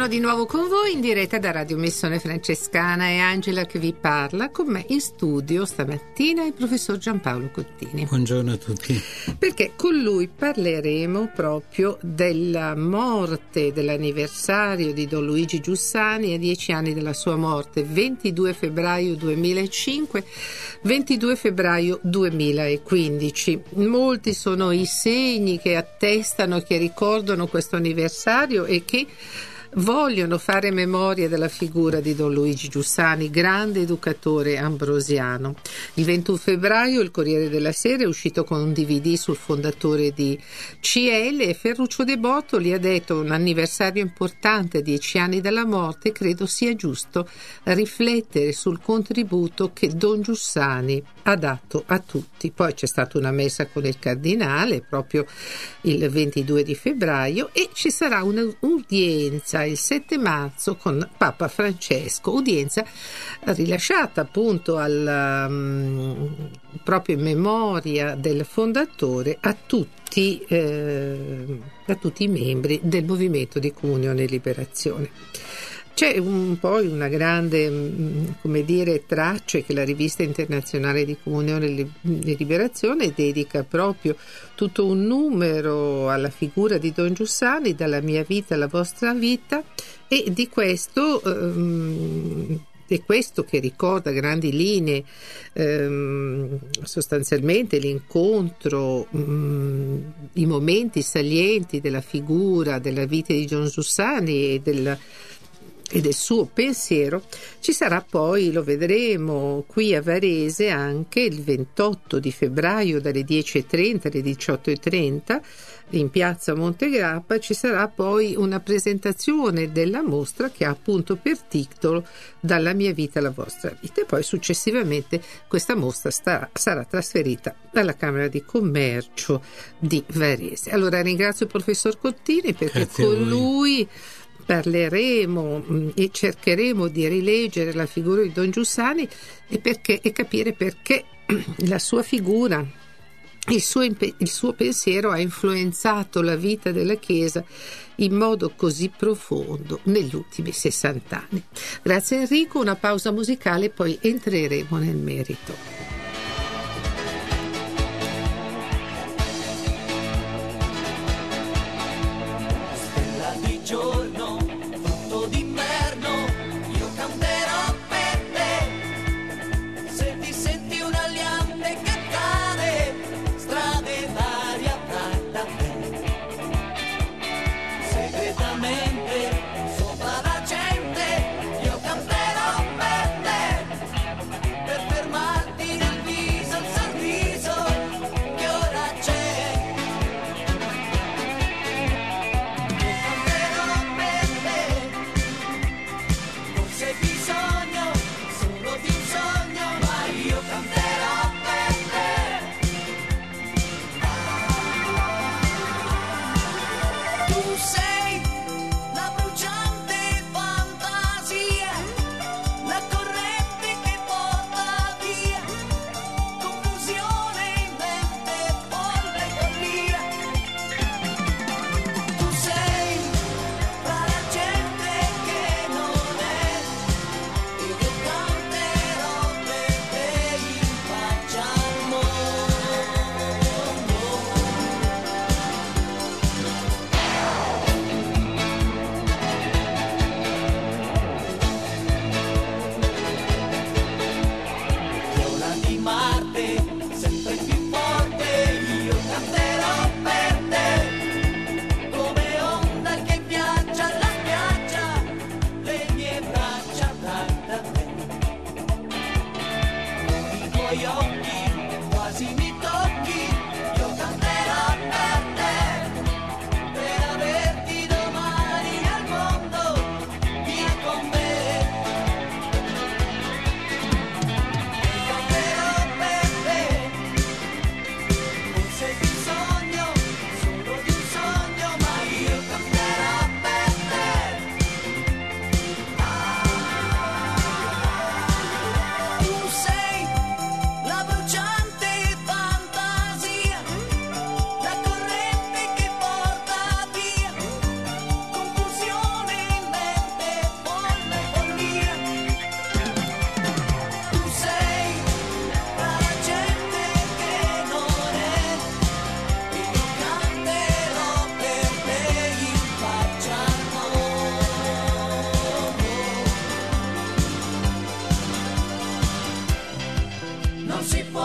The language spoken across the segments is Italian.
Sono di nuovo con voi in diretta da Radio Missione Francescana. È Angela che vi parla. Con me in studio stamattina il professor Giampaolo Cottini. Buongiorno a tutti. Perché con lui parleremo proprio della morte, dell'anniversario di Don Luigi Giussani a 10 anni dalla sua morte, 22 febbraio 2005, 22 febbraio 2015. Molti sono i segni che attestano, che ricordano questo anniversario e che vogliono fare memoria della figura di Don Luigi Giussani, grande educatore ambrosiano. Il 21 febbraio il Corriere della Sera è uscito con un DVD sul fondatore di CL e Ferruccio De Bortoli ha detto: un anniversario importante, 10 anni dalla morte, credo sia giusto riflettere sul contributo che Don Giussani ha dato a tutti. Poi c'è stata una messa con il cardinale proprio il 22 di febbraio e ci sarà un'udienza il 7 marzo con Papa Francesco, udienza rilasciata appunto proprio in memoria del fondatore a tutti i membri del Movimento di Comunione e Liberazione. C'è poi una grande, traccia che la Rivista Internazionale di Comunione e Liberazione dedica proprio tutto un numero alla figura di Don Giussani, dalla mia vita alla vostra vita, e di questo è questo che ricorda a grandi linee sostanzialmente l'incontro, i momenti salienti della figura, della vita di Don Giussani e del suo pensiero. Ci sarà poi, lo vedremo qui a Varese, anche il 28 di febbraio dalle 10:30 alle 18:30 in piazza Montegrappa. Ci sarà poi una presentazione della mostra che ha appunto per titolo Dalla mia vita alla vostra vita, e poi successivamente questa mostra sarà trasferita alla Camera di Commercio di Varese. Allora ringrazio il professor Cottini perché Grazie con lui parleremo e cercheremo di rileggere la figura di Don Giussani e capire perché la sua figura, il suo pensiero ha influenzato la vita della Chiesa in modo così profondo negli ultimi 60 anni. Grazie Enrico, una pausa musicale, poi entreremo nel merito. Sopra la gente io canterò per te, per fermarti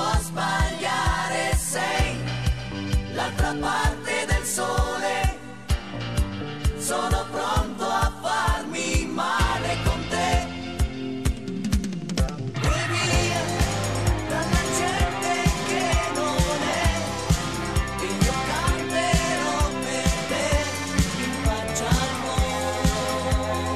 può sbagliare, sei l'altra parte del sole, sono pronto a farmi male con te. E via dalla gente che non è, che io canterò per te in faccia al mondo.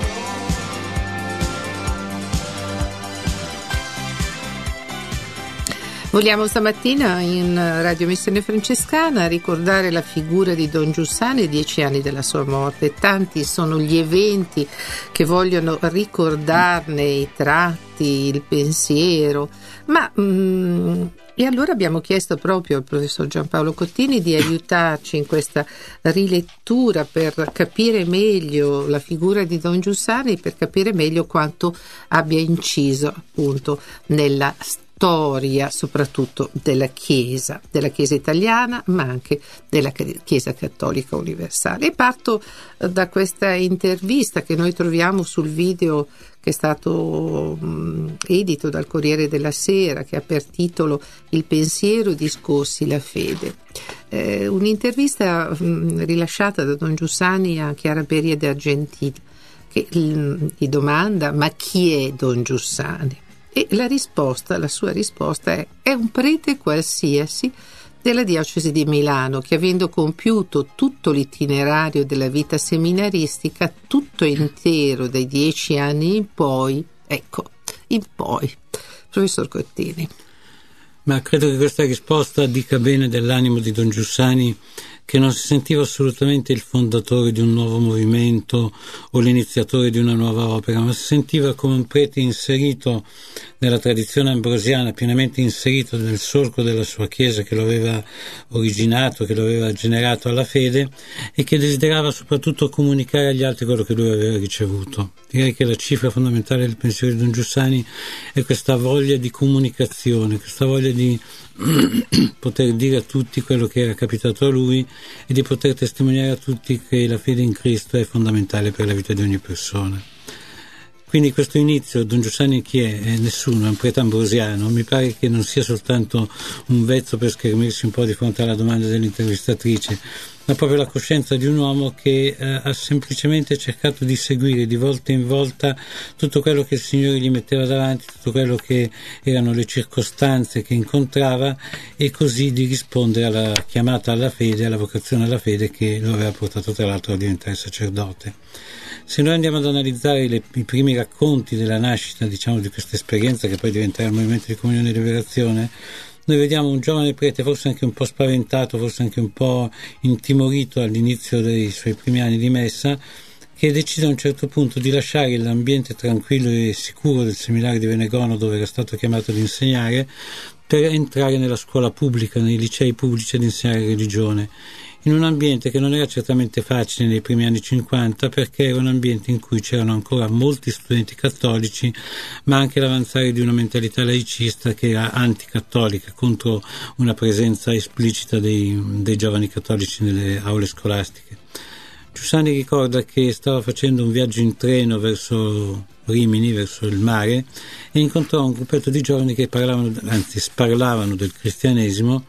Vogliamo stamattina in Radio Missione Francescana ricordare la figura di Don Giussani, 10 anni dalla sua morte. Tanti sono gli eventi che vogliono ricordarne i tratti, il pensiero, ma e allora abbiamo chiesto proprio al professor Giampaolo Cottini di aiutarci in questa rilettura per capire meglio la figura di Don Giussani, per capire meglio quanto abbia inciso appunto nella storia soprattutto della Chiesa italiana, ma anche della Chiesa Cattolica Universale. E parto da questa intervista che noi troviamo sul video che è stato edito dal Corriere della Sera, che ha per titolo Il pensiero, i discorsi, la fede. Un'intervista rilasciata da Don Giussani a Chiara Beria d'Argentina, che gli domanda: ma chi è Don Giussani? E la sua risposta è un prete qualsiasi della diocesi di Milano che, avendo compiuto tutto l'itinerario della vita seminaristica, tutto intero dai 10 anni in poi, professor Cottini. Ma credo che questa risposta dica bene dell'animo di Don Giussani, che non si sentiva assolutamente il fondatore di un nuovo movimento o l'iniziatore di una nuova opera, ma si sentiva come un prete inserito nella tradizione ambrosiana, pienamente inserito nel solco della sua Chiesa che lo aveva originato, che lo aveva generato alla fede, e che desiderava soprattutto comunicare agli altri quello che lui aveva ricevuto. Direi che la cifra fondamentale del pensiero di Don Giussani è questa voglia di comunicazione, questa voglia di poter dire a tutti quello che era capitato a lui e di poter testimoniare a tutti che la fede in Cristo è fondamentale per la vita di ogni persona. Quindi questo inizio, Don Giussani chi è? Nessuno, è un prete ambrosiano. Mi pare che non sia soltanto un vezzo per schermirsi un po' di fronte alla domanda dell'intervistatrice, ma proprio la coscienza di un uomo che ha semplicemente cercato di seguire di volta in volta tutto quello che il Signore gli metteva davanti, tutto quello che erano le circostanze che incontrava, e così di rispondere alla chiamata alla fede, alla vocazione alla fede che lo aveva portato tra l'altro a diventare sacerdote. Se noi andiamo ad analizzare i primi racconti della nascita, diciamo, di questa esperienza che poi diventerà il movimento di comunione e liberazione, noi vediamo un giovane prete forse anche un po' spaventato, forse anche un po' intimorito all'inizio dei suoi primi anni di messa, che decide a un certo punto di lasciare l'ambiente tranquillo e sicuro del seminario di Venegono, dove era stato chiamato ad insegnare, per entrare nella scuola pubblica, nei licei pubblici, ad insegnare religione, in un ambiente che non era certamente facile nei primi anni 50, perché era un ambiente in cui c'erano ancora molti studenti cattolici, ma anche l'avanzare di una mentalità laicista che era anticattolica, contro una presenza esplicita dei giovani cattolici nelle aule scolastiche. Giussani ricorda che stava facendo un viaggio in treno verso Rimini, verso il mare, e incontrò un gruppetto di giovani che sparlavano del cristianesimo,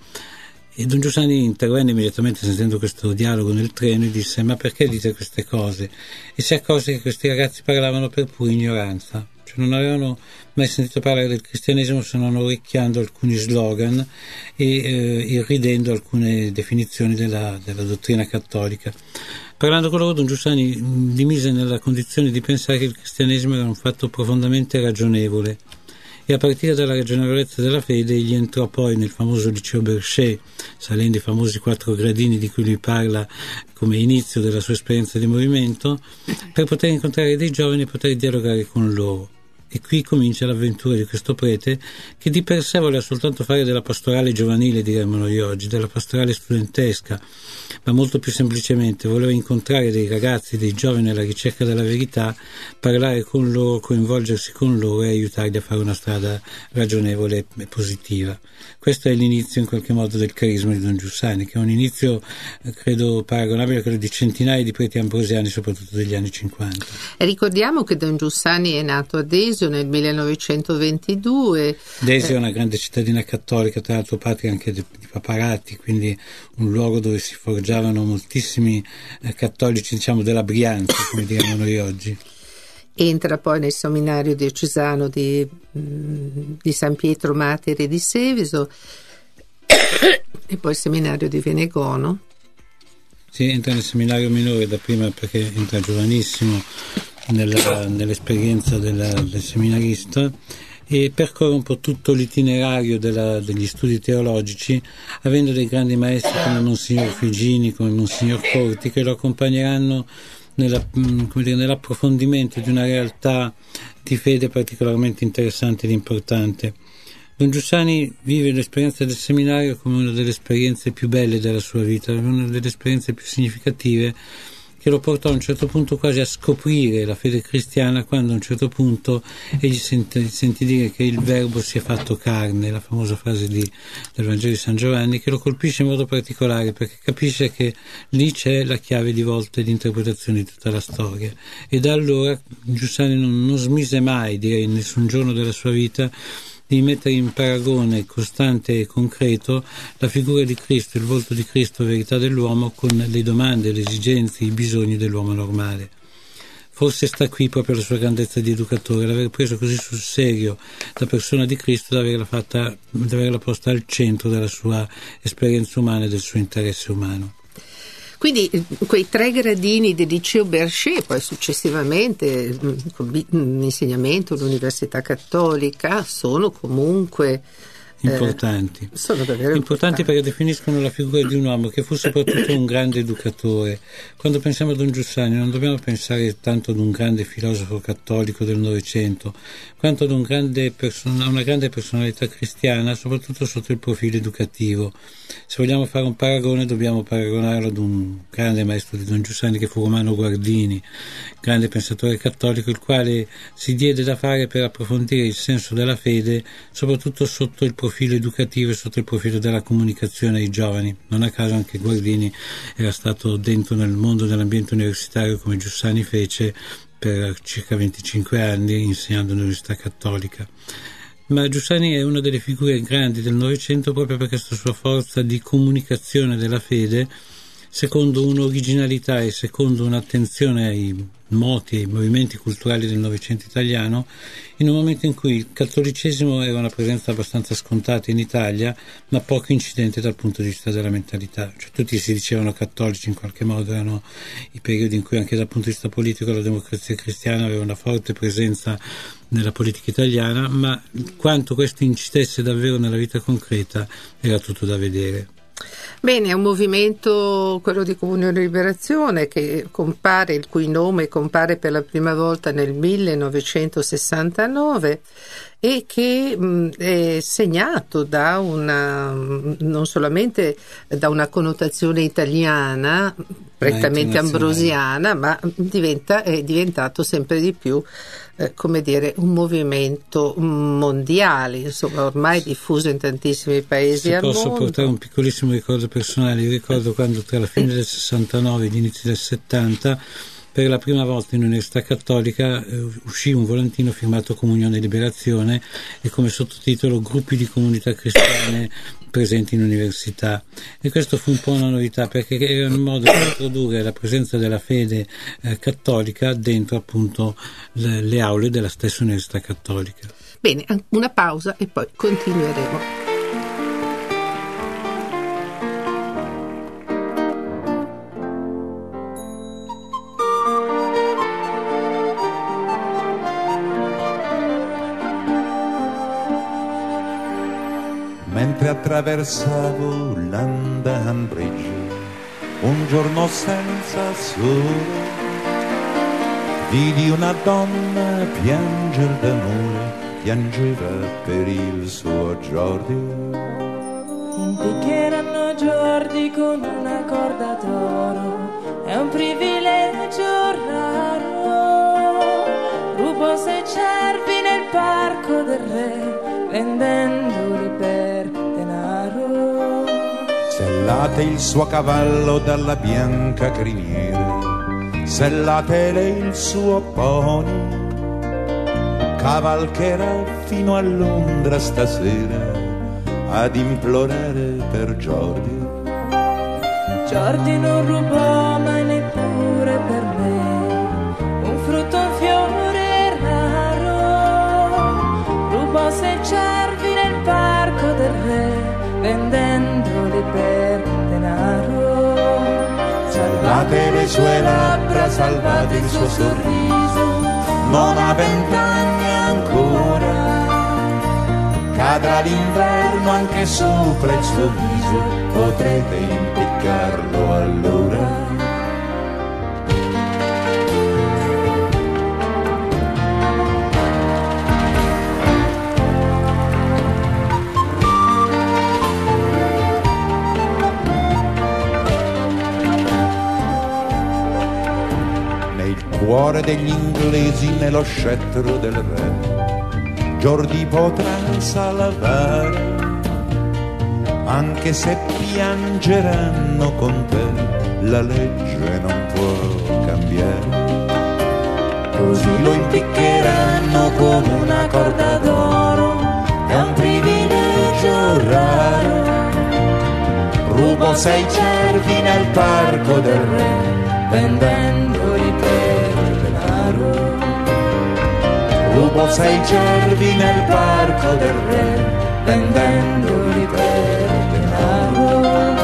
e Don Giussani intervenne immediatamente sentendo questo dialogo nel treno e disse: ma perché dite queste cose? E si accorse che questi ragazzi parlavano per pura ignoranza, cioè non avevano mai sentito parlare del cristianesimo se non orecchiando alcuni slogan e irridendo alcune definizioni della dottrina cattolica. Parlando con loro, Don Giussani li mise nella condizione di pensare che il cristianesimo era un fatto profondamente ragionevole, e a partire dalla ragionevolezza della fede egli entrò poi nel famoso liceo Berchet, salendo i famosi 4 gradini di cui lui parla come inizio della sua esperienza di movimento, per poter incontrare dei giovani e poter dialogare con loro. E qui comincia l'avventura di questo prete, che di per sé voleva soltanto fare della pastorale giovanile, diremmo noi oggi, della pastorale studentesca, ma molto più semplicemente voleva incontrare dei ragazzi, dei giovani alla ricerca della verità, parlare con loro, coinvolgersi con loro e aiutarli a fare una strada ragionevole e positiva. Questo è l'inizio in qualche modo del carisma di Don Giussani, che è un inizio credo paragonabile a quello di centinaia di preti ambrosiani, soprattutto degli anni 50. Ricordiamo che Don Giussani è nato ad Esu Desio nel 1922. Desio è una grande cittadina cattolica, tra l'altro patria anche di Paparatti, quindi un luogo dove si forgiavano moltissimi cattolici, diciamo, della Brianza, come diciamo noi oggi. Entra poi nel seminario diocesano di San Pietro Materi di Seviso e poi il seminario di Venegono. Sì, entra nel seminario minore da prima perché entra giovanissimo nell'esperienza del seminarista e percorre un po' tutto l'itinerario degli studi teologici, avendo dei grandi maestri come Monsignor Figini, come Monsignor Corti, che lo accompagneranno nell'approfondimento di una realtà di fede particolarmente interessante ed importante. Don Giussani vive l'esperienza del seminario come una delle esperienze più belle della sua vita, una delle esperienze più significative, che lo portò a un certo punto quasi a scoprire la fede cristiana, quando a un certo punto egli sentì dire che il Verbo si è fatto carne, la famosa frase del Vangelo di San Giovanni, che lo colpisce in modo particolare perché capisce che lì c'è la chiave di volta e di interpretazione di tutta la storia. E da allora Giussani non smise mai, direi in nessun giorno della sua vita, di mettere in paragone costante e concreto la figura di Cristo, il volto di Cristo, verità dell'uomo, con le domande, le esigenze, i bisogni dell'uomo normale. Forse sta qui proprio la sua grandezza di educatore, l'aver preso così sul serio la persona di Cristo, di averla posta al centro della sua esperienza umana e del suo interesse umano. Quindi quei 3 gradini del liceo Berchet, poi successivamente l'insegnamento all'Università Cattolica, sono comunque importanti. Sono davvero importanti perché definiscono la figura di un uomo che fu soprattutto un grande educatore. Quando pensiamo a Don Giussani non dobbiamo pensare tanto ad un grande filosofo cattolico del Novecento, quanto ad una grande personalità cristiana, soprattutto sotto il profilo educativo. Se vogliamo fare un paragone dobbiamo paragonarlo ad un grande maestro di Don Giussani che fu Romano Guardini, grande pensatore cattolico, il quale si diede da fare per approfondire il senso della fede, soprattutto sotto il profilo educativo e sotto il profilo della comunicazione ai giovani. Non a caso anche Guardini era stato dentro nel mondo dell'ambiente universitario come Giussani fece per circa 25 anni insegnando all'Università Cattolica. Ma Giussani è una delle figure grandi del Novecento proprio per questa sua forza di comunicazione della fede, secondo un'originalità e secondo un'attenzione ai moti e ai movimenti culturali del Novecento italiano, in un momento in cui il cattolicesimo era una presenza abbastanza scontata in Italia, ma poco incidente dal punto di vista della mentalità. Cioè, tutti si dicevano cattolici in qualche modo, erano i periodi in cui anche dal punto di vista politico la Democrazia Cristiana aveva una forte presenza nella politica italiana, ma quanto questo incidesse davvero nella vita concreta era tutto da vedere. Bene, è un movimento, quello di Comunione e Liberazione, che compare, il cui nome compare per la prima volta nel 1969 e che è segnato da non solamente da una connotazione italiana prettamente ambrosiana, ma è diventato sempre di più un movimento mondiale, insomma, ormai diffuso in tantissimi paesi al mondo. Se posso portare un piccolissimo ricordo personale, io ricordo quando tra la fine del 69 e gli inizi del 70 per la prima volta in Università Cattolica uscì un volantino firmato Comunione e Liberazione e come sottotitolo Gruppi di comunità cristiane presenti in università, e questo fu un po' una novità perché era un modo di introdurre la presenza della fede cattolica dentro appunto le aule della stessa Università Cattolica. Bene, una pausa e poi continueremo. Mentre attraversavo London Bridge, un giorno senza sole, vidi una donna pianger d'amore, piangeva per il suo Jordi. Impiccheranno Jordi con una corda d'oro, è un privilegio raro. Rubo 6 cervi nel parco del re, vendendoli per denaro. Sellate il suo cavallo dalla bianca criniera, sellate lei il suo pony, cavalcherà fino a Londra stasera ad implorare per Jordi. Jordi non rubò mai neppure per me un frutto, un fiore raro. Rubò 6 cervi nel parco del re, vendendoli per denaro. Salvate le sue labbra, salvate il suo sorriso, non ha 20 anni ancora. Cadrà l'inverno anche sopra il suo viso, potrete impiccarlo allora. Nel cuore degli inglesi, nello scettro del re, Jordi potrà salvare, anche se piangeranno con te, la legge non può cambiare. Così lo impiccheranno con una corda d'oro, è un privilegio raro. Rubo 6 cervi nel parco del re, vendendoli per denaro. Rubo 6 cervi nel parco del re, vendendoli per denaro.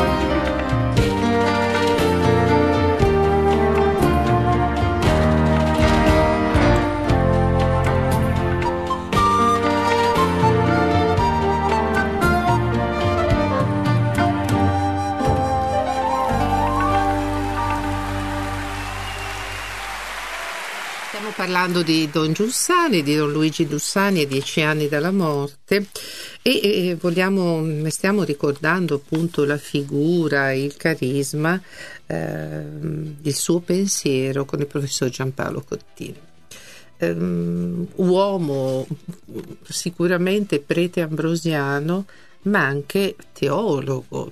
Stiamo parlando di Don Giussani, di Don Luigi Giussani, a 10 anni dalla morte, e ne stiamo ricordando appunto la figura, il carisma, il suo pensiero con il professor Giampaolo Cottini. Uomo sicuramente prete ambrosiano, ma anche teologo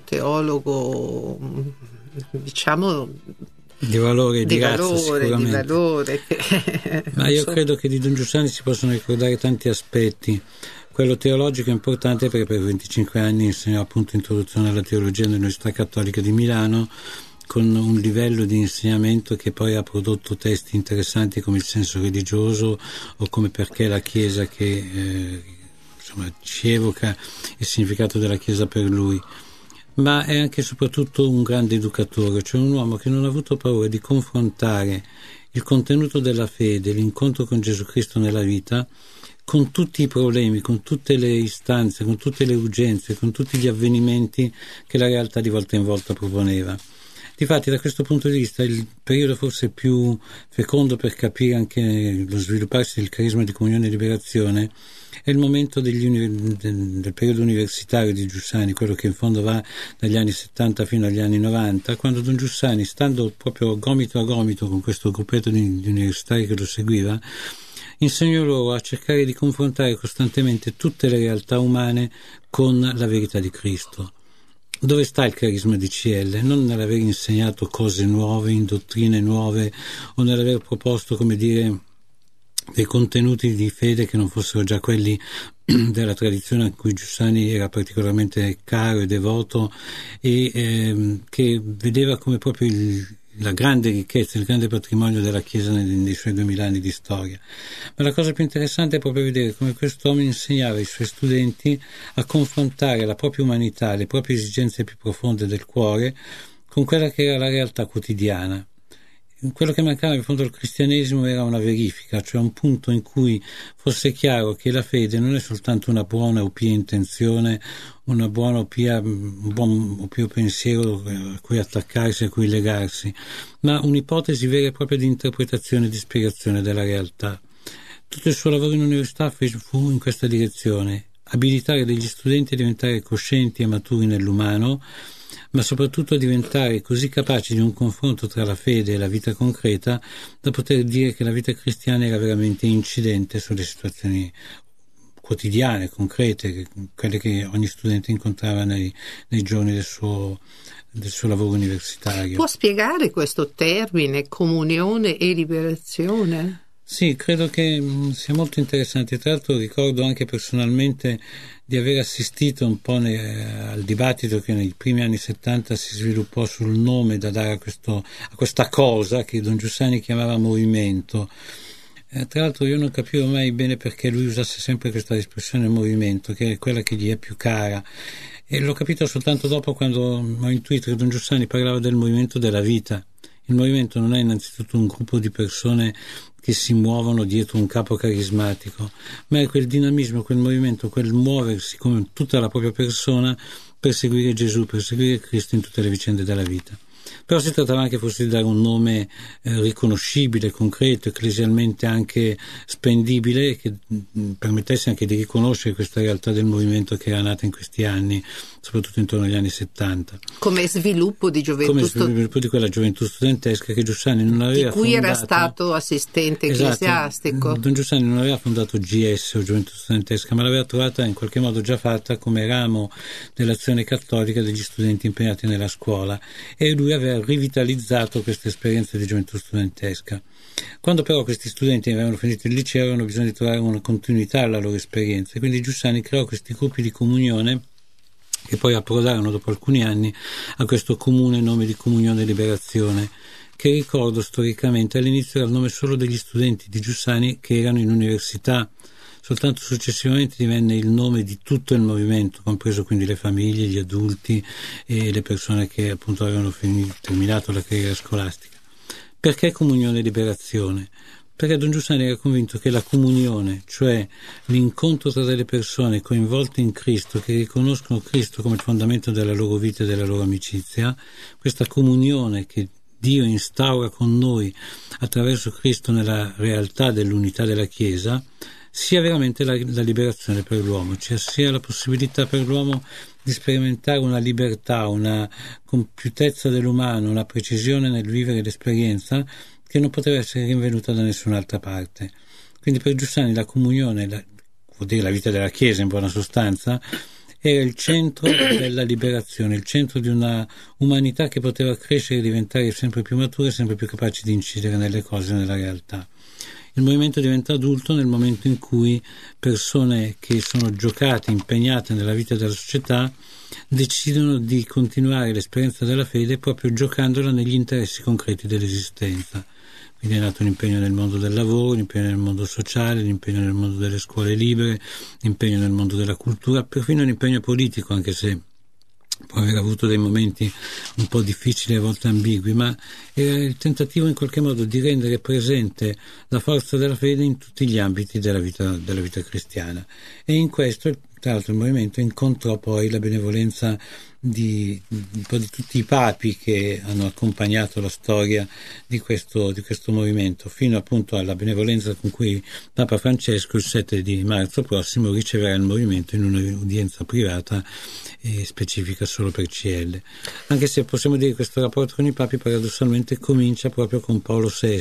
diciamo di valore, di razza, valore, sicuramente. di valore. Ma io credo che di Don Giussani si possono ricordare tanti aspetti. Quello teologico è importante perché per 25 anni insegnò appunto introduzione alla teologia nell'Università Cattolica di Milano, con un livello di insegnamento che poi ha prodotto testi interessanti come Il senso religioso o come Perché la Chiesa, che ci evoca il significato della Chiesa per lui. Ma è anche e soprattutto un grande educatore, cioè un uomo che non ha avuto paura di confrontare il contenuto della fede, l'incontro con Gesù Cristo nella vita, con tutti i problemi, con tutte le istanze, con tutte le urgenze, con tutti gli avvenimenti che la realtà di volta in volta proponeva. Difatti, da questo punto di vista, il periodo forse più fecondo per capire anche lo svilupparsi del carisma di comunione e liberazione è il momento del periodo universitario di Giussani, quello che in fondo va dagli anni 70 fino agli anni 90, quando Don Giussani, stando proprio gomito a gomito con questo gruppetto di universitari che lo seguiva, insegnò loro a cercare di confrontare costantemente tutte le realtà umane con la verità di Cristo. Dove sta il carisma di CL? Non nell'aver insegnato cose nuove, in dottrine nuove, o nell'aver proposto, come dire, dei contenuti di fede che non fossero già quelli della tradizione a cui Giussani era particolarmente caro e devoto, e che vedeva come proprio la grande ricchezza, il grande patrimonio della Chiesa nei suoi 2000 anni di storia. Ma la cosa più interessante è proprio vedere come quest'uomo insegnava ai suoi studenti a confrontare la propria umanità, le proprie esigenze più profonde del cuore, con quella che era la realtà quotidiana. Quello che mancava in fondo al cristianesimo era una verifica, cioè un punto in cui fosse chiaro che la fede non è soltanto una buona o pia intenzione, un buon o pio pensiero a cui attaccarsi, a cui legarsi, ma un'ipotesi vera e propria di interpretazione e di spiegazione della realtà. Tutto il suo lavoro in università fu in questa direzione: abilitare degli studenti a diventare coscienti e maturi nell'umano, ma soprattutto a diventare così capaci di un confronto tra la fede e la vita concreta da poter dire che la vita cristiana era veramente incidente sulle situazioni quotidiane, concrete, quelle che ogni studente incontrava nei giorni del suo lavoro universitario. Può spiegare questo termine, comunione e liberazione? Sì, credo che sia molto interessante. Tra l'altro ricordo anche personalmente di aver assistito un po' al dibattito che nei primi anni 70 si sviluppò sul nome da dare a questa cosa che Don Giussani chiamava movimento. Tra l'altro io non capivo mai bene perché lui usasse sempre questa espressione movimento, che è quella che gli è più cara, e l'ho capito soltanto dopo, quando ho intuito che Don Giussani parlava del movimento della vita. Il movimento non è innanzitutto un gruppo di persone che si muovono dietro un capo carismatico, ma è quel dinamismo, quel movimento, quel muoversi come tutta la propria persona per seguire Gesù, per seguire Cristo in tutte le vicende della vita. Però si trattava anche forse di dare un nome riconoscibile, concreto, ecclesialmente anche spendibile, che permettesse anche di riconoscere questa realtà del movimento che era nata in questi anni, soprattutto intorno agli anni 70. Come sviluppo di gioventù, come sviluppo di quella gioventù studentesca che Giussani non aveva di cui fondato. Era stato assistente ecclesiastico. Esatto. Don Giussani non aveva fondato GS o Gioventù Studentesca, ma l'aveva trovata in qualche modo già fatta come ramo dell'azione cattolica degli studenti impegnati nella scuola, e lui aveva rivitalizzato questa esperienza di gioventù studentesca. Quando però questi studenti avevano finito il liceo, avevano bisogno di trovare una continuità alla loro esperienza, e quindi Giussani creò questi gruppi di comunione che poi approdarono dopo alcuni anni a questo comune nome di Comunione e Liberazione, che ricordo storicamente all'inizio era il nome solo degli studenti di Giussani che erano in università. Soltanto successivamente divenne il nome di tutto il movimento, compreso quindi le famiglie, gli adulti e le persone che appunto avevano terminato la carriera scolastica. Perché Comunione e Liberazione? Perché Don Giussani era convinto che la comunione, cioè l'incontro tra delle persone coinvolte in Cristo, che riconoscono Cristo come il fondamento della loro vita e della loro amicizia, questa comunione che Dio instaura con noi attraverso Cristo nella realtà dell'unità della Chiesa, sia veramente la liberazione per l'uomo, cioè sia la possibilità per l'uomo di sperimentare una libertà, una compiutezza dell'umano, una precisione nel vivere l'esperienza che non poteva essere rinvenuta da nessun'altra parte. Quindi per Giussani la comunione, vuol dire la vita della Chiesa in buona sostanza, era il centro della liberazione, il centro di una umanità che poteva crescere e diventare sempre più matura e sempre più capace di incidere nelle cose, nella realtà. Il movimento diventa adulto nel momento in cui persone che sono giocate, impegnate nella vita della società, decidono di continuare l'esperienza della fede proprio giocandola negli interessi concreti dell'esistenza. Quindi è nato un impegno nel mondo del lavoro, un impegno nel mondo sociale, un impegno nel mondo delle scuole libere, un impegno nel mondo della cultura, perfino un impegno politico, anche se può aver avuto dei momenti un po' difficili e a volte ambigui, ma era il tentativo in qualche modo di rendere presente la forza della fede in tutti gli ambiti della vita cristiana. E in questo, tra l'altro, il movimento incontrò poi la benevolenza di un po' di tutti i papi che hanno accompagnato la storia di questo movimento, fino appunto alla benevolenza con cui Papa Francesco il 7 di marzo prossimo riceverà il movimento in un'udienza privata e specifica solo per CL. Anche se possiamo dire che questo rapporto con i papi paradossalmente comincia proprio con Paolo VI,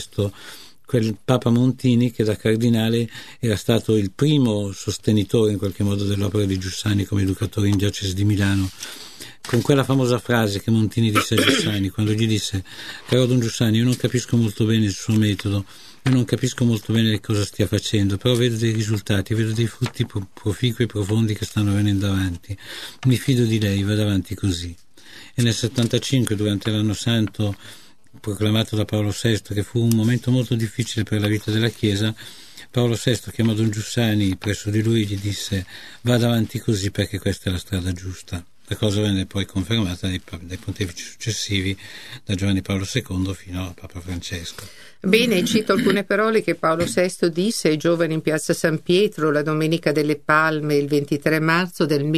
quel Papa Montini che da cardinale era stato il primo sostenitore in qualche modo dell'opera di Giussani come educatore in diocesi di Milano, con quella famosa frase che Montini disse a Giussani quando gli disse: caro Don Giussani, io non capisco molto bene il suo metodo, io non capisco molto bene cosa stia facendo, però vedo dei risultati, vedo dei frutti proficui e profondi che stanno venendo avanti, mi fido di lei, vado avanti così. E nel 75, durante l'anno santo proclamato da Paolo VI, che fu un momento molto difficile per la vita della Chiesa, Paolo VI chiamò Don Giussani presso di lui e gli disse: vada avanti così perché questa è la strada giusta. La cosa venne poi confermata dai pontefici successivi, da Giovanni Paolo II fino a Papa Francesco. Bene, cito alcune parole che Paolo VI disse ai giovani in piazza San Pietro la Domenica delle Palme, il 23 marzo del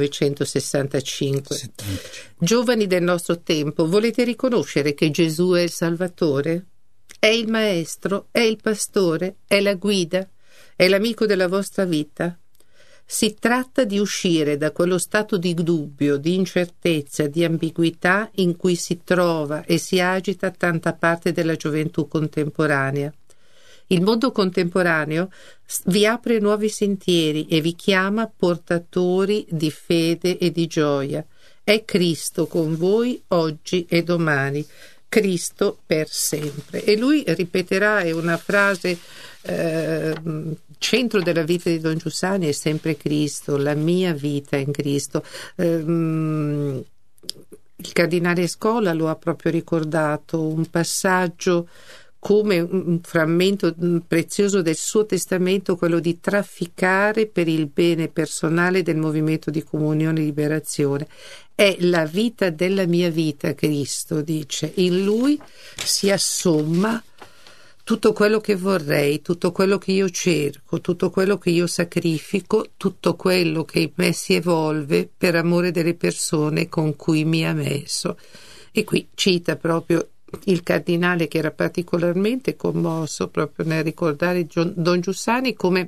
1965. 75. Giovani del nostro tempo, volete riconoscere che Gesù è il Salvatore? È il Maestro, è il Pastore, è la guida, è l'amico della vostra vita? Si tratta di uscire da quello stato di dubbio, di incertezza, di ambiguità in cui si trova e si agita tanta parte della gioventù contemporanea. Il mondo contemporaneo vi apre nuovi sentieri e vi chiama portatori di fede e di gioia. È Cristo con voi oggi e domani. Cristo per sempre. E lui ripeterà, è una frase centro della vita di Don Giussani è sempre Cristo, la mia vita in Cristo. Il cardinale Scola lo ha proprio ricordato, un passaggio come un frammento prezioso del suo testamento, quello di trafficare per il bene personale del movimento di comunione e liberazione. È la vita della mia vita, Cristo dice, in lui si assomma tutto quello che vorrei, tutto quello che io cerco, tutto quello che io sacrifico, tutto quello che in me si evolve per amore delle persone con cui mi ha messo. E qui cita proprio il cardinale, che era particolarmente commosso proprio nel ricordare Don Giussani come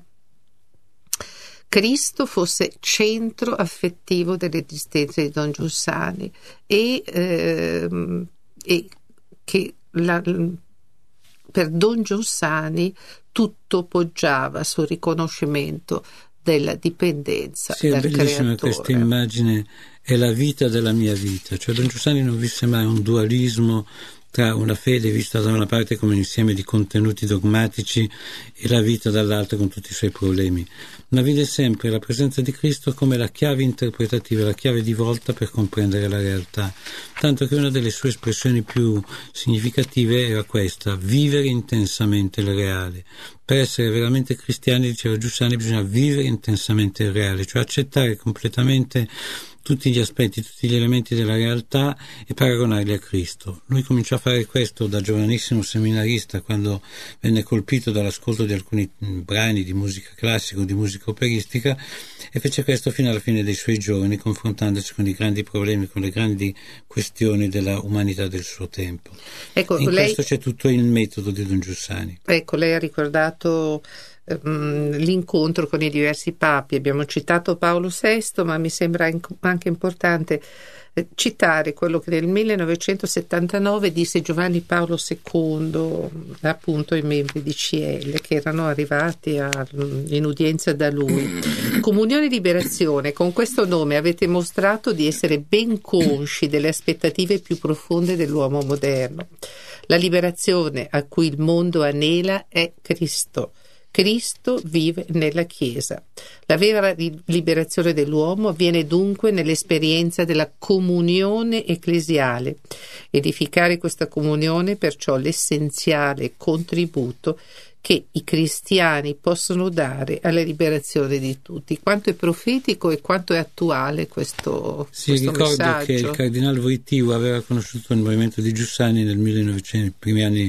Cristo fosse centro affettivo dell'esistenza di Don Giussani e che per Don Giussani tutto poggiava sul riconoscimento della dipendenza dal Creatore. Sì, è bellissima questa immagine, è la vita della mia vita, cioè Don Giussani non visse mai un dualismo tra una fede vista da una parte come un insieme di contenuti dogmatici e la vita dall'altra con tutti i suoi problemi, ma vide sempre la presenza di Cristo come la chiave interpretativa, la chiave di volta per comprendere la realtà, tanto che una delle sue espressioni più significative era questa: vivere intensamente il reale. Per essere veramente cristiani, diceva Giussani, bisogna vivere intensamente il reale, cioè accettare completamente tutti gli aspetti, tutti gli elementi della realtà e paragonarli a Cristo. Lui cominciò a fare questo da giovanissimo seminarista, quando venne colpito dall'ascolto di alcuni brani di musica classica o di musica operistica, e fece questo fino alla fine dei suoi giorni, confrontandosi con i grandi problemi, con le grandi questioni della umanità del suo tempo. Ecco, in questo c'è tutto il metodo di Don Giussani. Ecco, lei ha ricordato l'incontro con i diversi papi. Abbiamo citato Paolo VI, ma mi sembra anche importante citare quello che nel 1979 disse Giovanni Paolo II, appunto, ai membri di CL che erano arrivati in udienza da lui. Comunione e Liberazione, con questo nome avete mostrato di essere ben consci delle aspettative più profonde dell'uomo moderno. La liberazione a cui il mondo anela è Cristo. Cristo vive nella Chiesa. La vera liberazione dell'uomo avviene dunque nell'esperienza della comunione ecclesiale. Edificare questa comunione è perciò l'essenziale contributo che i cristiani possono dare alla liberazione di tutti. Quanto è profetico e quanto è attuale questo ricordo messaggio. Che il cardinale Wojtyła aveva conosciuto il movimento di Giussani nel 1900, primi anni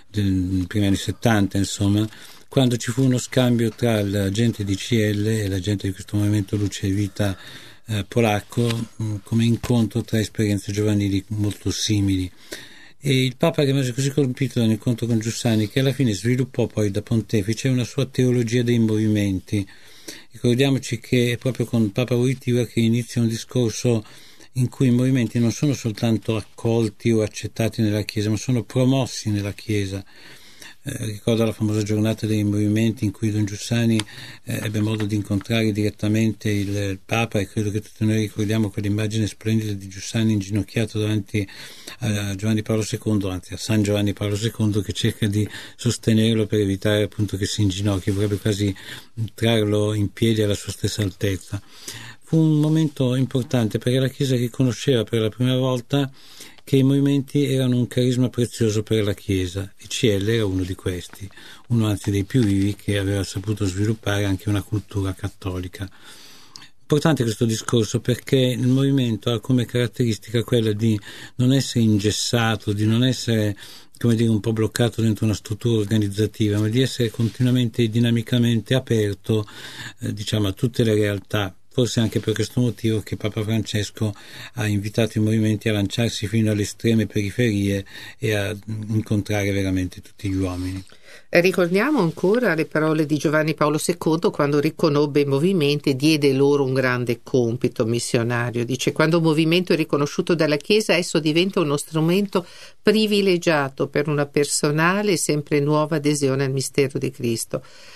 70, insomma, quando ci fu uno scambio tra la gente di CL e la gente di questo movimento Luce e Vita polacco, come incontro tra esperienze giovanili molto simili. E il Papa rimase così colpito dall'incontro con Giussani che alla fine sviluppò poi da pontefice una sua teologia dei movimenti. Ricordiamoci che è proprio con Papa Wojtyła che inizia un discorso in cui i movimenti non sono soltanto accolti o accettati nella Chiesa, ma sono promossi nella Chiesa. Ricordo la famosa giornata dei movimenti in cui Don Giussani ebbe modo di incontrare direttamente il Papa, e credo che tutti noi ricordiamo quell'immagine splendida di Giussani inginocchiato davanti a Giovanni Paolo II, anzi a San Giovanni Paolo II, che cerca di sostenerlo per evitare appunto che si inginocchi, vorrebbe quasi trarlo in piedi alla sua stessa altezza. Fu un momento importante perché la Chiesa riconosceva per la prima volta che i movimenti erano un carisma prezioso per la Chiesa, e CL era uno di questi, uno anzi dei più vivi, che aveva saputo sviluppare anche una cultura cattolica. Importante questo discorso perché il movimento ha come caratteristica quella di non essere ingessato, di non essere, come dire, un po' bloccato dentro una struttura organizzativa, ma di essere continuamente e dinamicamente aperto, diciamo, a tutte le realtà. Forse anche per questo motivo che Papa Francesco ha invitato i movimenti a lanciarsi fino alle estreme periferie e a incontrare veramente tutti gli uomini. Ricordiamo ancora le parole di Giovanni Paolo II quando riconobbe i movimenti e diede loro un grande compito missionario. Dice: quando un movimento è riconosciuto dalla Chiesa, esso diventa uno strumento privilegiato per una personale e sempre nuova adesione al mistero di Cristo.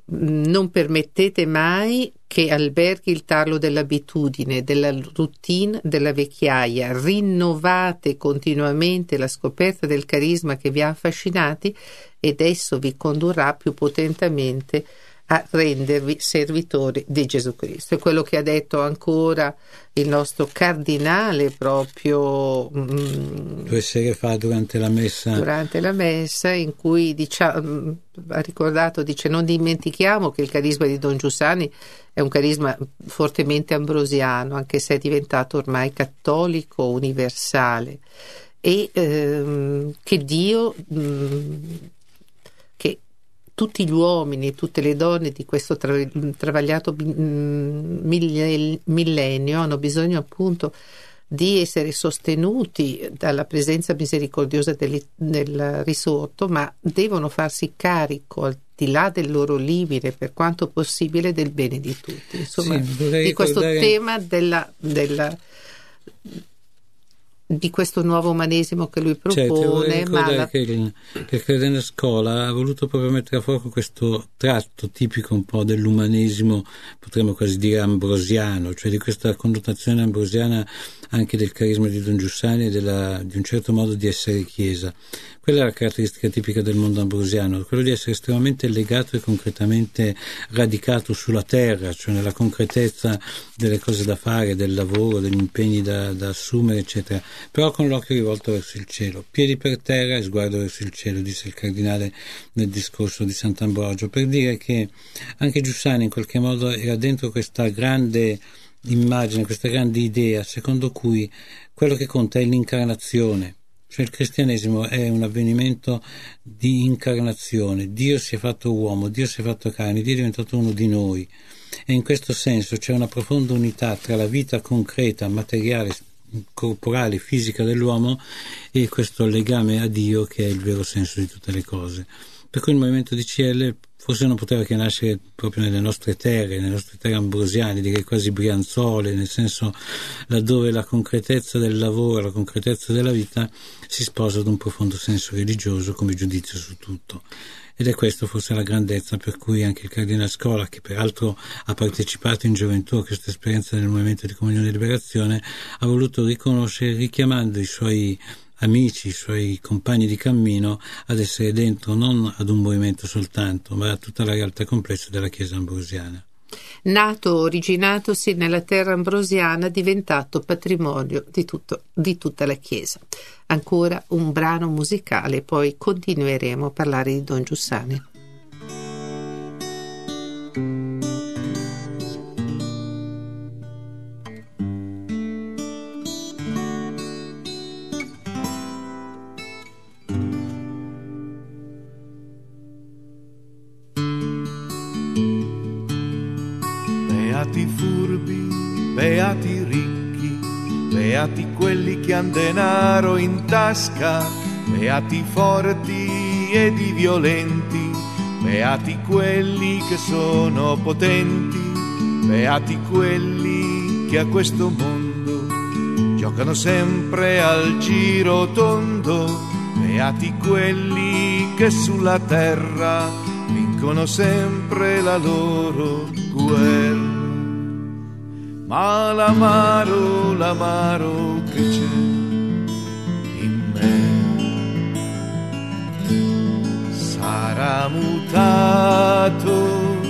Non permettete mai che alberghi il tarlo dell'abitudine, della routine, della vecchiaia. Rinnovate continuamente la scoperta del carisma che vi ha affascinati ed esso vi condurrà più potentemente a rendervi servitori di Gesù Cristo. È quello che ha detto ancora il nostro cardinale proprio 2 sere fa durante la messa, in cui ha ricordato, dice: non dimentichiamo che il carisma di Don Giussani è un carisma fortemente ambrosiano, anche se è diventato ormai cattolico universale, e che Dio che tutti gli uomini e tutte le donne di questo travagliato millennio hanno bisogno appunto di essere sostenuti dalla presenza misericordiosa del risorto, ma devono farsi carico, al di là del loro limite, per quanto possibile, del bene di tutti. Insomma, sì, di questo tema di questo nuovo umanesimo che lui propone. Che il Cardinale Scola ha voluto proprio mettere a fuoco questo tratto tipico un po' dell'umanesimo, potremmo quasi dire ambrosiano, cioè di questa connotazione ambrosiana anche del carisma di Don Giussani e di un certo modo di essere Chiesa. Quella è la caratteristica tipica del mondo ambrosiano, quello di essere estremamente legato e concretamente radicato sulla terra, cioè nella concretezza delle cose da fare, del lavoro, degli impegni da assumere, eccetera, però con l'occhio rivolto verso il cielo, piedi per terra e sguardo verso il cielo, disse il cardinale nel discorso di Sant'Ambrogio, per dire che anche Giussani in qualche modo era dentro questa grande immagine, questa grande idea secondo cui quello che conta è l'incarnazione. Cioè il cristianesimo è un avvenimento di incarnazione, Dio si è fatto uomo, Dio si è fatto carne, Dio è diventato uno di noi, e in questo senso c'è una profonda unità tra la vita concreta, materiale, corporale, fisica dell'uomo e questo legame a Dio che è il vero senso di tutte le cose. Per cui il movimento di CL forse non poteva che nascere proprio nelle nostre terre ambrosiane, direi quasi brianzole, nel senso laddove la concretezza del lavoro, la concretezza della vita si sposa ad un profondo senso religioso come giudizio su tutto. Ed è questo forse la grandezza per cui anche il Cardinale Scola, che peraltro ha partecipato in gioventù a questa esperienza del movimento di comunione e liberazione, ha voluto riconoscere, richiamando i suoi amici, i suoi compagni di cammino, ad essere dentro non ad un movimento soltanto, ma a tutta la realtà complessa della Chiesa ambrosiana. Nato, originatosi nella terra ambrosiana, diventato patrimonio di tutta la Chiesa. Ancora un brano musicale, poi continueremo a parlare di Don Giussani. Beati furbi, beati ricchi, beati quelli che han denaro in tasca, beati forti ed i violenti, beati quelli che sono potenti, beati quelli che a questo mondo giocano sempre al giro tondo, beati quelli che sulla terra vincono sempre la loro guerra. Ma l'amaro che c'è in me sarà mutato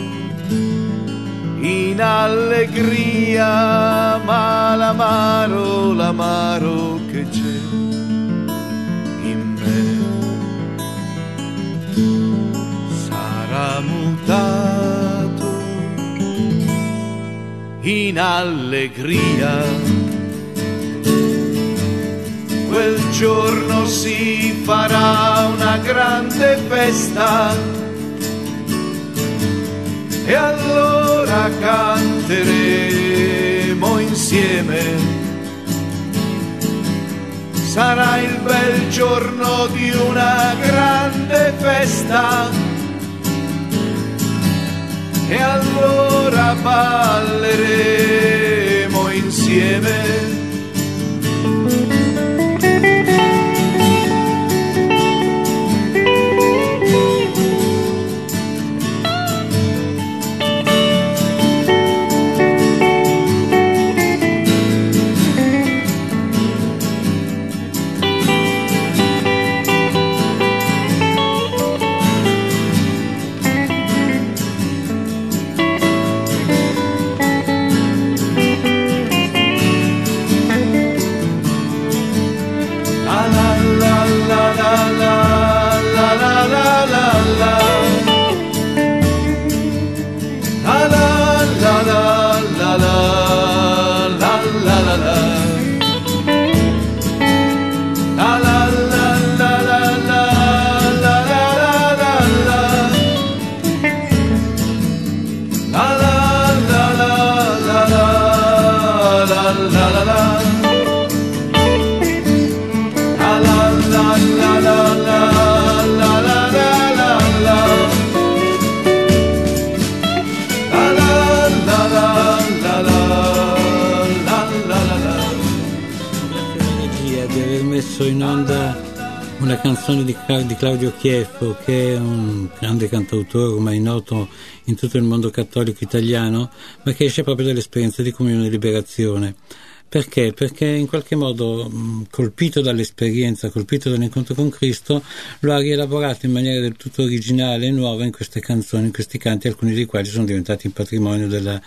in allegria, ma l'amaro che c'è in me sarà mutato in allegria. Quel giorno si farà una grande festa e allora canteremo insieme. Sarà il bel giorno di una grande festa e allora balleremo insieme. messo in onda una canzone di Claudio Chieffo, che è un grande cantautore ormai noto in tutto il mondo cattolico italiano, ma che esce proprio dall'esperienza di comunione e liberazione. Perché? Perché in qualche modo, colpito dall'esperienza, colpito dall'incontro con Cristo, lo ha rielaborato in maniera del tutto originale e nuova in queste canzoni, in questi canti, alcuni dei quali sono diventati in patrimonio del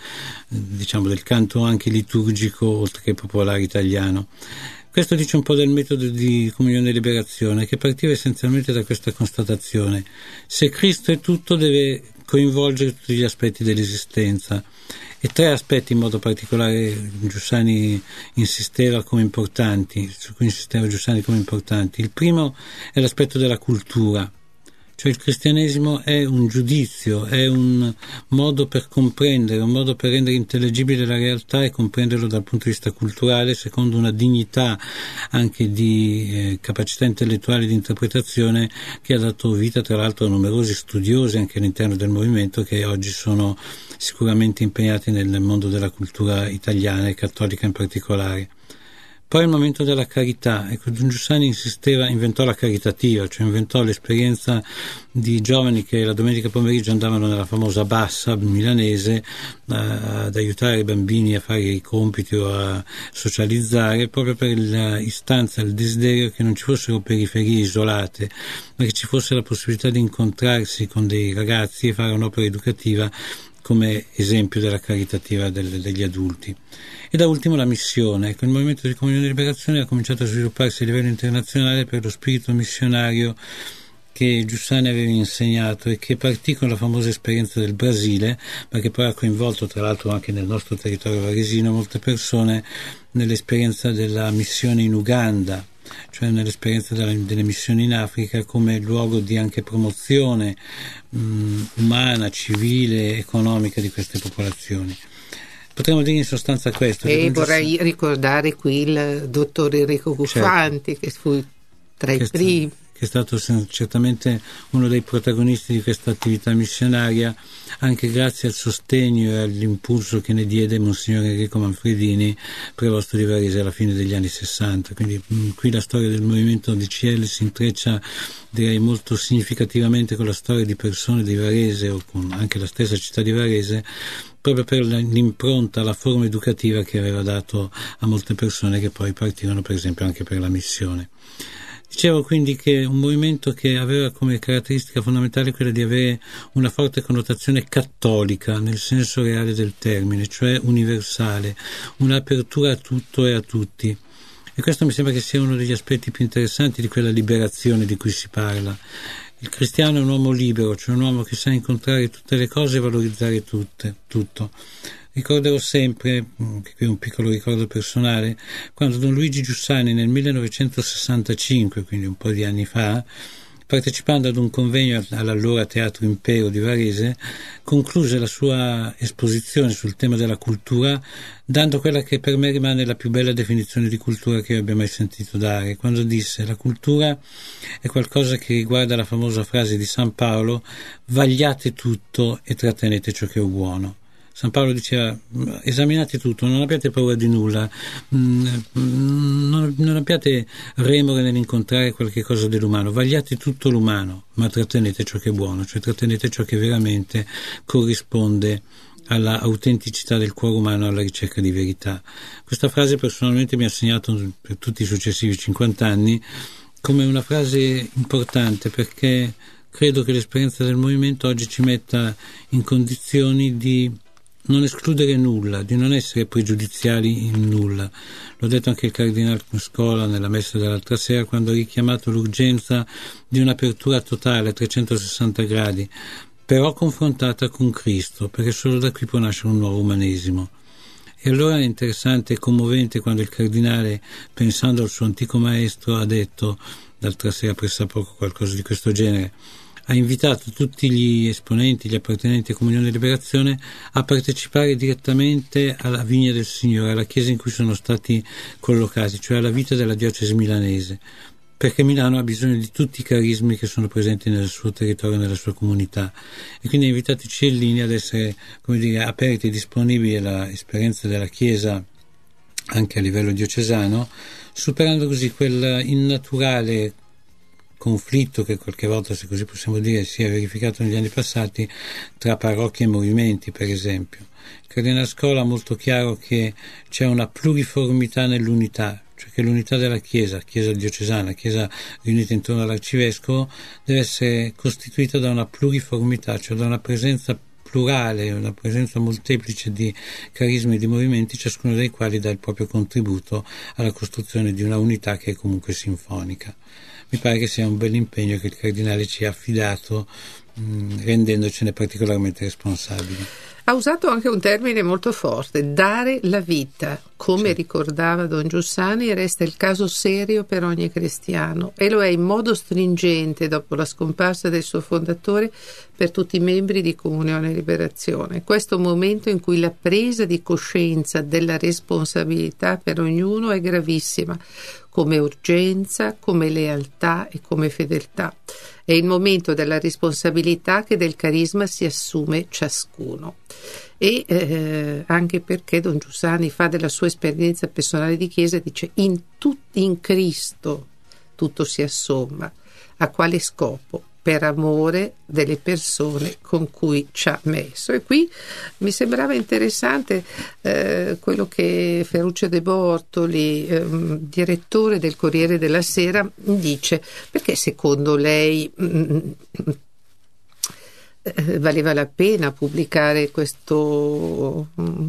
canto anche liturgico, oltre che popolare italiano. Questo dice un po' del metodo di comunione e liberazione, che partiva essenzialmente da questa constatazione: se Cristo è tutto, deve coinvolgere tutti gli aspetti dell'esistenza. E tre aspetti in modo particolare Giussani insisteva come importanti, su cui insisteva Giussani come importanti. Il primo è l'aspetto della cultura, cioè il cristianesimo è un giudizio, è un modo per comprendere, un modo per rendere intellegibile la realtà e comprenderlo dal punto di vista culturale, secondo una dignità anche di capacità intellettuale di interpretazione, che ha dato vita tra l'altro a numerosi studiosi anche all'interno del movimento, che oggi sono sicuramente impegnati nel mondo della cultura italiana e cattolica in particolare. Poi il momento della carità. Ecco, Giussani inventò la caritativa, cioè inventò l'esperienza di giovani che la domenica pomeriggio andavano nella famosa bassa milanese ad aiutare i bambini a fare i compiti o a socializzare, proprio per l'istanza, il desiderio che non ci fossero periferie isolate, ma che ci fosse la possibilità di incontrarsi con dei ragazzi e fare un'opera educativa come esempio della caritativa degli adulti. E da ultimo la missione. Ecco, il movimento di comunione e liberazione ha cominciato a svilupparsi a livello internazionale per lo spirito missionario che Giussani aveva insegnato e che partì con la famosa esperienza del Brasile, ma che poi ha coinvolto tra l'altro anche nel nostro territorio varesino molte persone nell'esperienza della missione in Uganda, cioè nell'esperienza delle missioni in Africa come luogo di anche promozione umana, civile, economica di queste popolazioni. Potremmo dire in sostanza questo. E vorrei ricordare qui il dottor Enrico Guffanti, certo, che fu tra i primi. Che è stato certamente uno dei protagonisti di questa attività missionaria, anche grazie al sostegno e all'impulso che ne diede Monsignor Enrico Manfredini, prevosto di Varese alla fine degli anni 60. Quindi qui la storia del movimento DCL si intreccia, direi, molto significativamente con la storia di persone di Varese o con anche la stessa città di Varese, proprio per l'impronta, la forma educativa che aveva dato a molte persone che poi partirono per esempio anche per la missione. Dicevo quindi che un movimento che aveva come caratteristica fondamentale quella di avere una forte connotazione cattolica nel senso reale del termine, cioè universale, un'apertura a tutto e a tutti. E questo mi sembra che sia uno degli aspetti più interessanti di quella liberazione di cui si parla. Il cristiano è un uomo libero, cioè un uomo che sa incontrare tutte le cose e valorizzare tutto. Ricorderò sempre, che qui è un piccolo ricordo personale, quando Don Luigi Giussani nel 1965, quindi un po' di anni fa, partecipando ad un convegno all'allora Teatro Impero di Varese, concluse la sua esposizione sul tema della cultura dando quella che per me rimane la più bella definizione di cultura che io abbia mai sentito dare, quando disse: la cultura è qualcosa che riguarda la famosa frase di San Paolo: vagliate tutto e trattenete ciò che è buono. San Paolo diceva: esaminate tutto, non abbiate paura di nulla, non abbiate remore nell'incontrare qualche cosa dell'umano, vagliate tutto l'umano, ma trattenete ciò che è buono, cioè trattenete ciò che veramente corrisponde alla autenticità del cuore umano, alla ricerca di verità. Questa frase personalmente mi ha segnato per tutti i successivi 50 anni come una frase importante, perché credo che l'esperienza del movimento oggi ci metta in condizioni di non escludere nulla, di non essere pregiudiziali in nulla. L'ho detto anche il Cardinal Scola nella messa dell'altra sera, quando ha richiamato l'urgenza di un'apertura totale a 360 gradi, però confrontata con Cristo, perché solo da qui può nascere un nuovo umanesimo. E allora è interessante e commovente quando il Cardinale, pensando al suo antico maestro, ha detto l'altra sera pressappoco qualcosa di questo genere: ha invitato tutti gli esponenti, gli appartenenti a Comunione e Liberazione a partecipare direttamente alla Vigna del Signore, alla chiesa in cui sono stati collocati, cioè alla vita della diocesi milanese, perché Milano ha bisogno di tutti i carismi che sono presenti nel suo territorio, nella sua comunità, e quindi ha invitato i ciellini ad essere, come dire, aperti e disponibili all'esperienza della chiesa anche a livello diocesano, superando così quel innaturale conflitto che qualche volta, se così possiamo dire, si è verificato negli anni passati tra parrocchie e movimenti, per esempio. Il Cardinale Scola ha molto chiaro che c'è una pluriformità nell'unità, cioè che l'unità della Chiesa diocesana, Chiesa riunita intorno all'Arcivescovo, deve essere costituita da una pluriformità, cioè da una presenza plurale, una presenza molteplice di carismi e di movimenti, ciascuno dei quali dà il proprio contributo alla costruzione di una unità che è comunque sinfonica. Mi pare che sia un bel impegno che il Cardinale ci ha affidato, rendendocene particolarmente responsabili. Ha usato anche un termine molto forte, dare la vita. Come ricordava Don Giussani, resta il caso serio per ogni cristiano, e lo è in modo stringente dopo la scomparsa del suo fondatore per tutti i membri di Comunione e Liberazione. Questo momento in cui la presa di coscienza della responsabilità per ognuno è gravissima, come urgenza, come lealtà e come fedeltà. È il momento della responsabilità che del carisma si assume ciascuno. E anche perché Don Giussani fa della sua esperienza personale di Chiesa, dice: in Cristo tutto si assomma. A quale scopo? Per amore delle persone con cui ci ha messo. E qui mi sembrava interessante quello che Ferruccio De Bortoli, direttore del Corriere della Sera, dice: perché secondo lei valeva la pena pubblicare questo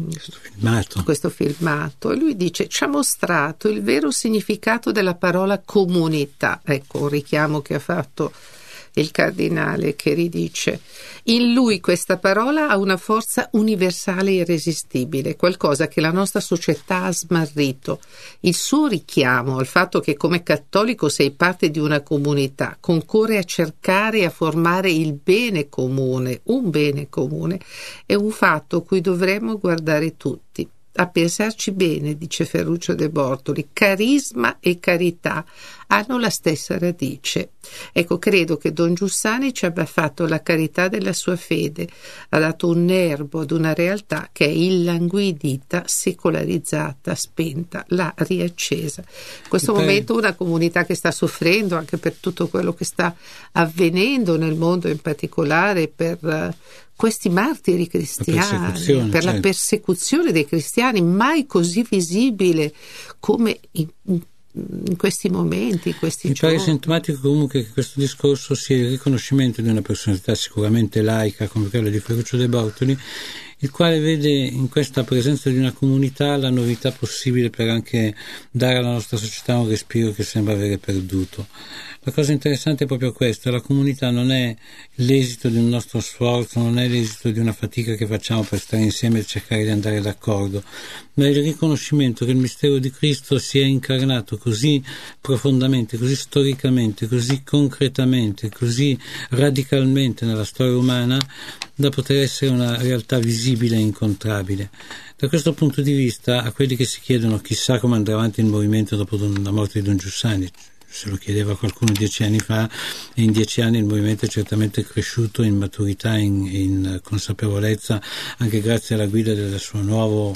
filmato? E lui dice: ci ha mostrato il vero significato della parola comunità. Ecco un richiamo che ha fatto il Cardinale, che ridice: in lui questa parola ha una forza universale e irresistibile, qualcosa che la nostra società ha smarrito. Il suo richiamo al fatto che come cattolico sei parte di una comunità concorre a cercare e a formare il bene comune, un bene comune, è un fatto a cui dovremmo guardare tutti. A pensarci bene, dice Ferruccio De Bortoli, carisma e carità hanno la stessa radice. Ecco, credo che Don Giussani ci abbia fatto la carità della sua fede, ha dato un nervo ad una realtà che è illanguidita, secolarizzata, spenta, l'ha riaccesa. In questo momento una comunità che sta soffrendo anche per tutto quello che sta avvenendo nel mondo, in particolare per questi martiri cristiani, per la persecuzione dei cristiani, mai così visibile come in questi momenti, in questi giorni. Mi pare sintomatico comunque che questo discorso sia il riconoscimento di una personalità sicuramente laica come quella di Ferruccio De Bortoli, il quale vede in questa presenza di una comunità la novità possibile per anche dare alla nostra società un respiro che sembra avere perduto. La cosa interessante è proprio questo: la comunità non è l'esito di un nostro sforzo, non è l'esito di una fatica che facciamo per stare insieme e cercare di andare d'accordo, ma è il riconoscimento che il mistero di Cristo si è incarnato così profondamente, così storicamente, così concretamente, così radicalmente nella storia umana da poter essere una realtà visibile e incontrabile. Da questo punto di vista, a quelli che si chiedono chissà come andrà avanti il movimento dopo la morte di Don Giussani, se lo chiedeva qualcuno 10 anni fa, e in 10 anni il movimento è certamente cresciuto in maturità, in consapevolezza, anche grazie alla guida del suo nuovo,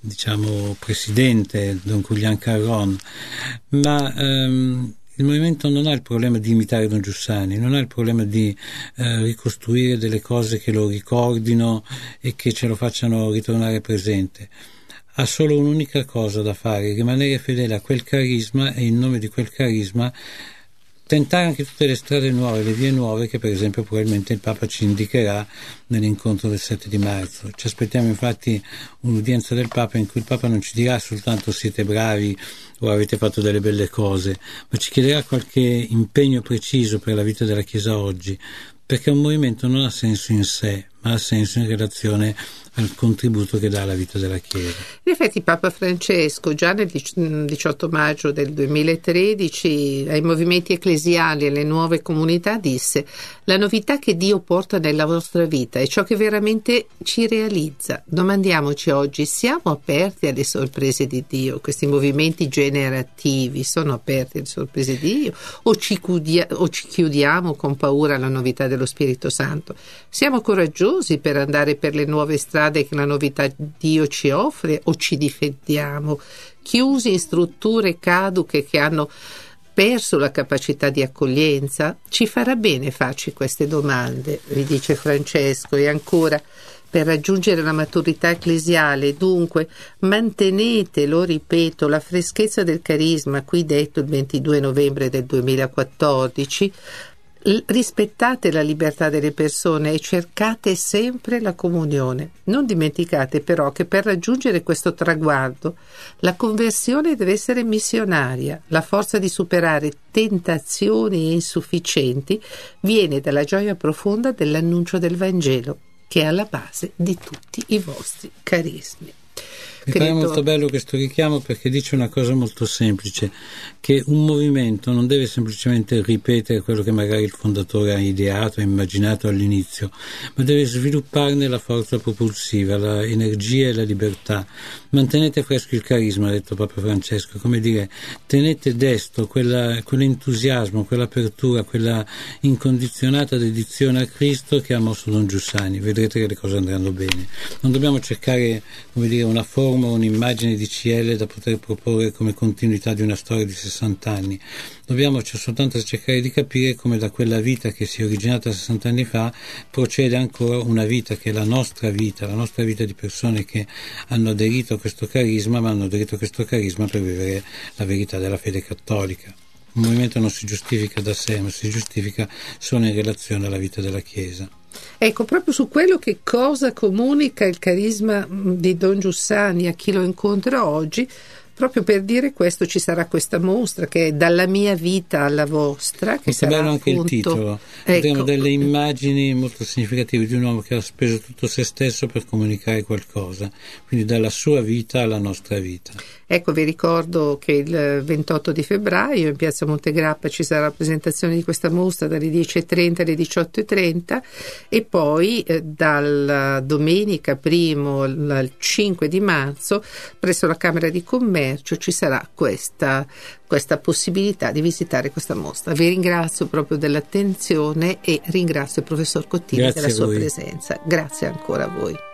presidente, Don Julián Carrón. Ma il movimento non ha il problema di imitare Don Giussani, non ha il problema di ricostruire delle cose che lo ricordino e che ce lo facciano ritornare presente. Ha solo un'unica cosa da fare: rimanere fedele a quel carisma e in nome di quel carisma tentare anche tutte le strade nuove, le vie nuove che per esempio probabilmente il Papa ci indicherà nell'incontro del 7 di marzo. Ci aspettiamo infatti un'udienza del Papa in cui il Papa non ci dirà soltanto siete bravi o avete fatto delle belle cose, ma ci chiederà qualche impegno preciso per la vita della Chiesa oggi, perché un movimento non ha senso in sé, ma ha senso in relazione al contributo che dà alla vita della Chiesa. In effetti Papa Francesco già nel 18 maggio del 2013 ai movimenti ecclesiali e alle nuove comunità disse: la novità che Dio porta nella vostra vita è ciò che veramente ci realizza. Domandiamoci oggi: siamo aperti alle sorprese di Dio? Questi movimenti generativi sono aperti alle sorprese di Dio o ci chiudiamo con paura alla novità dello Spirito Santo? Siamo coraggiosi coraggiosi per andare per le nuove strade che la novità di Dio ci offre, o ci difendiamo, chiusi in strutture caduche che hanno perso la capacità di accoglienza? Ci farà bene farci queste domande, vi dice Francesco. E ancora, per raggiungere la maturità ecclesiale, dunque, mantenete, lo ripeto, la freschezza del carisma, qui detto il 22 novembre del 2014, rispettate la libertà delle persone e cercate sempre la comunione. Non dimenticate però che per raggiungere questo traguardo la conversione deve essere missionaria. La forza di superare tentazioni insufficienti viene dalla gioia profonda dell'annuncio del Vangelo, che è alla base di tutti i vostri carismi. È molto bello questo richiamo, perché dice una cosa molto semplice, che un movimento non deve semplicemente ripetere quello che magari il fondatore ha ideato, ha immaginato all'inizio, ma deve svilupparne la forza propulsiva, l'energia e la libertà. Mantenete fresco il carisma, ha detto proprio Francesco, come dire, tenete desto quell'entusiasmo, quell'apertura, quella incondizionata dedizione a Cristo che ha mosso Don Giussani. Vedrete che le cose andranno bene. Non dobbiamo cercare, come dire, una forma, un'immagine di CL da poter proporre come continuità di una storia di 60 anni. Dobbiamo soltanto cercare di capire come da quella vita che si è originata 60 anni fa procede ancora una vita che è la nostra vita di persone che hanno aderito a questo carisma, ma hanno aderito a questo carisma per vivere la verità della fede cattolica. Un movimento non si giustifica da sé, ma si giustifica solo in relazione alla vita della Chiesa. Ecco, proprio su quello che cosa comunica il carisma di Don Giussani a chi lo incontra oggi, proprio per dire questo ci sarà questa mostra che è Dalla mia vita alla vostra, che sarà bello anche appunto, il titolo. Abbiamo delle immagini molto significative di un uomo che ha speso tutto se stesso per comunicare qualcosa, quindi dalla sua vita alla nostra vita. Ecco, vi ricordo che il 28 di febbraio in Piazza Montegrappa ci sarà la presentazione di questa mostra dalle 10:30 alle 18:30 e poi dal domenica 1 al 5 di marzo presso la Camera di Commercio ci sarà questa possibilità di visitare questa mostra. Vi ringrazio proprio dell'attenzione e ringrazio il professor Cottini della sua presenza. Grazie ancora a voi.